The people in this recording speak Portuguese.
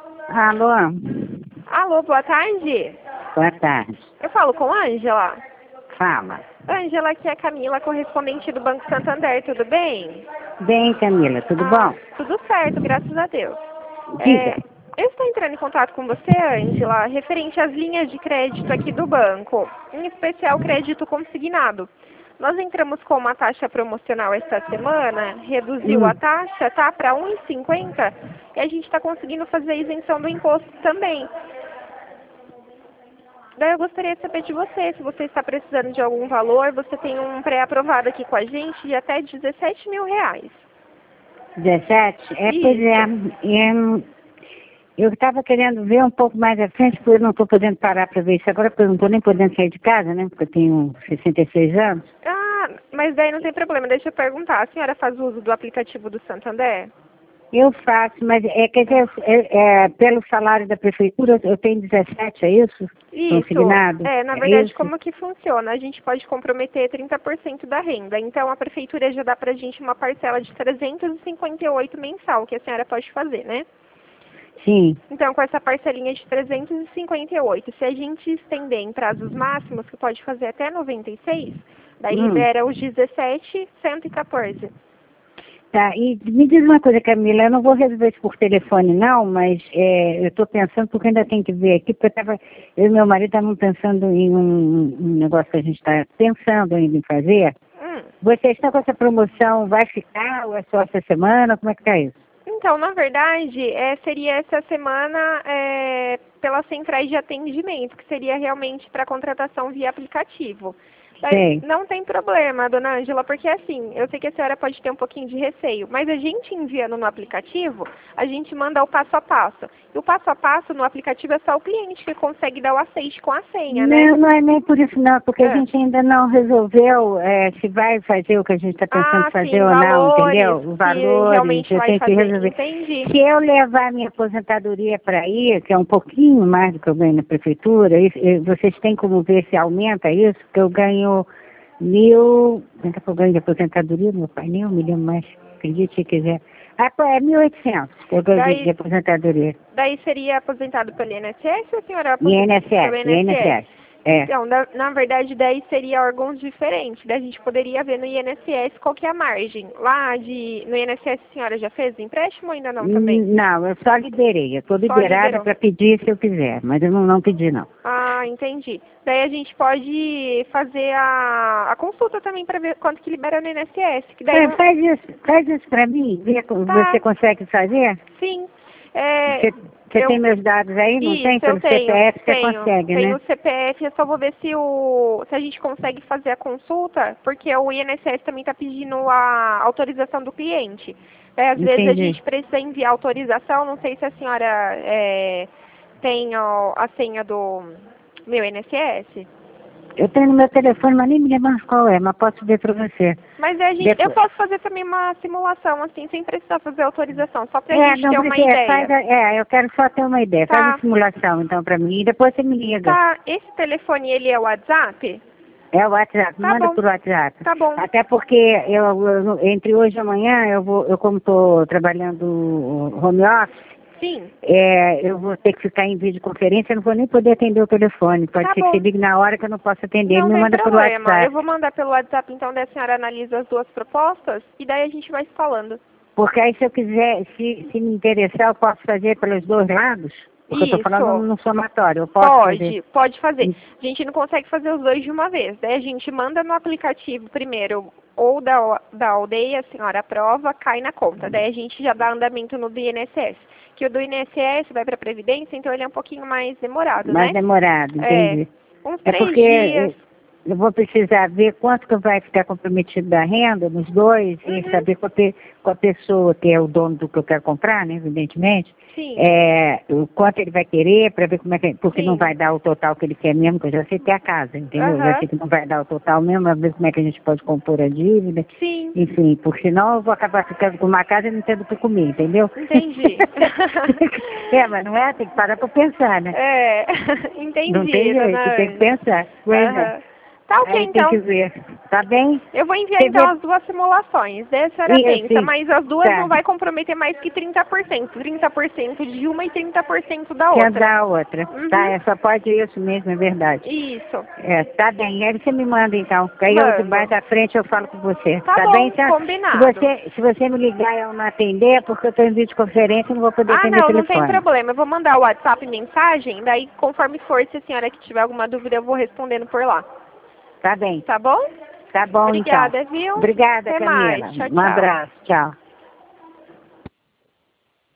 Alô? Alô, boa tarde. Boa tarde. Eu falo com a Ângela. Fala. Ângela, aqui é a Camila, correspondente do Banco Santander, tudo bem? Bem, Camila, tudo bom? Tudo certo, graças a Deus. Diga. Eu estou entrando em contato com você, Ângela, referente às linhas de crédito aqui do banco, em especial crédito consignado. Nós entramos com uma taxa promocional esta semana, reduziu a taxa, tá, para R$ 1,50 e a gente está conseguindo fazer a isenção do imposto também. Daí eu gostaria de saber de você, se você está precisando de algum valor, você tem um pré-aprovado aqui com a gente de até R$ 17 mil. 17? Pois Isso. é. Eu estava querendo ver um pouco mais à frente, porque eu não estou podendo parar para ver isso agora, porque eu não estou nem podendo sair de casa, né? Porque eu tenho 66 anos. Mas daí não tem problema, deixa eu perguntar. A senhora faz uso do aplicativo do Santander? Eu faço, mas quer dizer, pelo salário da prefeitura, eu tenho 17, é isso? Isso. Consignado? Na verdade, isso? como que funciona? A gente pode comprometer 30% da renda. Então, a prefeitura já dá pra gente uma parcela de 358 mensal, que a senhora pode fazer, né? Sim. Então, com essa parcelinha de 358, se a gente estender em prazos máximos, que pode fazer até 96, daí libera os 17,114. Tá, e me diz uma coisa, Camila, eu não vou resolver isso por telefone não, mas eu estou pensando, porque ainda tem que ver aqui, porque eu e meu marido estavam pensando em um negócio que a gente está pensando ainda em fazer. Vocês estão com essa promoção, vai ficar ou é só essa semana? Como é que está isso? Então, na verdade, seria essa semana pelas centrais de atendimento, que seria realmente para contratação via aplicativo. Daí, não tem problema, dona Ângela, porque assim, eu sei que a senhora pode ter um pouquinho de receio, mas a gente enviando no aplicativo, a gente manda o passo a passo. E o passo a passo no aplicativo é só o cliente que consegue dar o aceite com a senha, né? Não é nem por isso não, porque a gente ainda não resolveu se vai fazer o que a gente está pensando fazer ou não, entendeu? Os valores, realmente eu vai tenho que fazer. resolver. Entendi. Se eu levar a minha aposentadoria para aí, que é um pouquinho mais do que eu ganho na prefeitura, vocês têm como ver se aumenta isso? Porque eu ganho 1.000, quanto é que eu ganho de aposentadoria? Meu pai nem eu me lembro mais, acredite se quiser. É 1.800 que eu ganho de aposentadoria. Daí seria aposentado pelo INSS ou a senhora INSS, pelo INSS? é. Então, na verdade, daí seria órgãos diferentes. Daí a gente poderia ver no INSS qual que é a margem. No INSS a senhora já fez o empréstimo ou ainda não também? Não, eu só liberei. Eu estou liberada para pedir se eu quiser, mas eu não pedi não. Ah, entendi. Daí a gente pode fazer a consulta também para ver quanto que libera no INSS. Que daí faz isso para mim, você consegue fazer? Sim. Você tem meus dados aí? Não tem? Pelo CPF você consegue, né? Tem o CPF, eu só vou ver se a gente consegue fazer a consulta, porque o INSS também está pedindo a autorização do cliente. Às vezes a gente precisa enviar autorização, não sei se a senhora tem a senha do meu INSS. Eu tenho no meu telefone, mas nem me lembro qual é, mas posso ver para você. Mas eu posso fazer também uma simulação, assim, sem precisar fazer autorização, só pra gente ter uma ideia. Eu quero só ter uma ideia. Tá. Faz a simulação, então, para mim, e depois você me liga. Tá, esse telefone, ele é o WhatsApp? É o WhatsApp, manda por WhatsApp. Tá bom. Até porque entre hoje e amanhã, eu como estou trabalhando home office, sim. Eu vou ter que ficar em videoconferência, eu não vou nem poder atender o telefone. Pode ser que você ligue na hora que eu não possa atender. Não me manda por WhatsApp. Eu vou mandar pelo WhatsApp, então, daí a senhora analisa as duas propostas e daí a gente vai se falando. Porque aí se eu quiser, se me interessar, eu posso fazer pelos dois lados? Porque eu estou falando no somatório, eu posso fazer? Pode fazer. A gente não consegue fazer os dois de uma vez. Daí a gente manda no aplicativo primeiro, ou da aldeia, a senhora aprova, cai na conta. Daí a gente já dá andamento no do INSS. Que o do INSS vai para a Previdência, então ele é um pouquinho mais demorado, mais demorado, entendi. Uns 3 dias. Eu vou precisar ver quanto que vai ficar comprometido da renda nos dois e saber com a pessoa que é o dono do que eu quero comprar, né, evidentemente. Sim. O quanto ele vai querer, para ver como é que... Porque não vai dar o total que ele quer mesmo, que eu já sei que é a casa, entendeu? Já sei que não vai dar o total mesmo, para ver como é que a gente pode compor a dívida. Sim. Enfim, porque senão eu vou acabar ficando com uma casa e não tendo o que comer, entendeu? Entendi. Mas não é? Tem que parar para pensar, né? Entendi. Não tem jeito, tem que pensar. Tá ok, aí então. tem que ver. Tá bem? Eu vou enviar Você então vê- as 2 simulações. Daí a senhora Isso, pensa, mas as duas tá. não vai comprometer mais que 30%. 30% de uma e 30% da Que é outra. da outra. Uhum. Tá, só pode isso mesmo, é verdade. Isso. Tá bem. Aí você me manda então. Aí eu de Mando. baixo da frente eu falo com você. Tá bom, bem? Então, combinado. se você me ligar e eu não atender, é porque eu estou em videoconferência e não vou poder atender o Não tem telefone. problema. Eu vou mandar o WhatsApp mensagem, daí conforme for, se a senhora que tiver alguma dúvida, eu vou respondendo por lá. Tá bem. Tá bom? Tá bom, Obrigada, então. viu? Obrigada, Até Camila. mais. Tchau, Um tchau. abraço. Tchau.